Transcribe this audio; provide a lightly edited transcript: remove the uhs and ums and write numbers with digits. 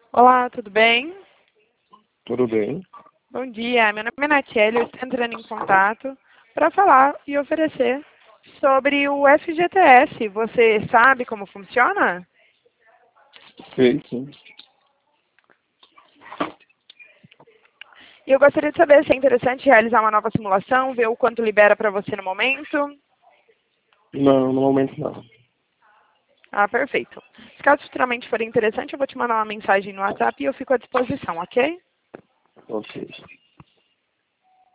Olá, tudo bem? Tudo bem? Bom dia, meu nome é Natiele, eu estou entrando em contato para falar e oferecer sobre o FGTS. Você sabe como funciona? Sei, sim. E eu gostaria de saber se é interessante realizar uma nova simulação, ver o quanto libera para você no momento. Não, no momento não. Ah, perfeito. Se caso futuramente for interessante, eu vou te mandar uma mensagem no WhatsApp e eu fico à disposição, ok? Ok.